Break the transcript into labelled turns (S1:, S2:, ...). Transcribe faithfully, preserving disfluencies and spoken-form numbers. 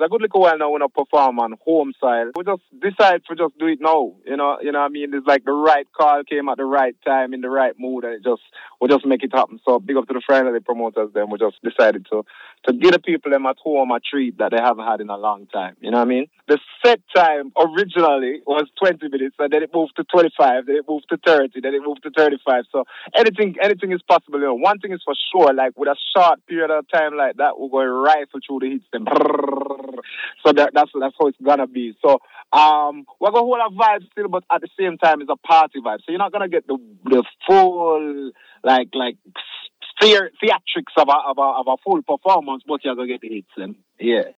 S1: a good little while now when I perform on home soil. We just decide to just do it now. You know, you know what I mean? It's like the right call came at the right time in the right mood, and it just we just make it happen. So big up to the friendly promoters. Then we just decided to to give the people them at home a treat that they haven't had in a long time. You know what I mean? The set time originally was twenty minutes, and then it moved to twenty-five, then it moved to thirty, then it moved to thirty-five. So anything anything is possible. You know, one thing is for sure, like with a short period of time like that, we're going to rifle through the hits. Them. So that, that's that's how it's gonna be. So um, we're gonna hold a vibe still, but at the same time, it's a party vibe. So you're not gonna get the the full like like theatrics of a of a of a full performance, but you're gonna get the hits. Then yeah.